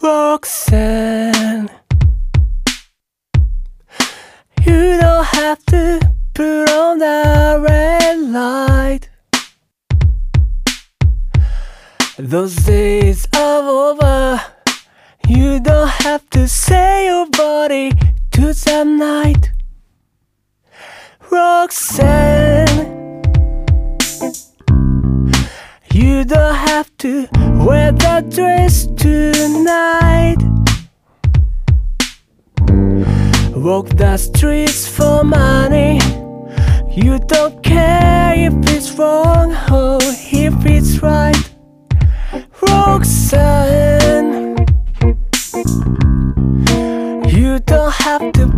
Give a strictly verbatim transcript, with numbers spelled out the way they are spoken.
Roxanne, you don't have to put on the red light. Those days are over. You don't have to sell your body to the night. Roxanne, you don't have to wear that dress tonight. Walk the streets for money. You don't care if it's wrong or if it's right. Roxanne, you don't have to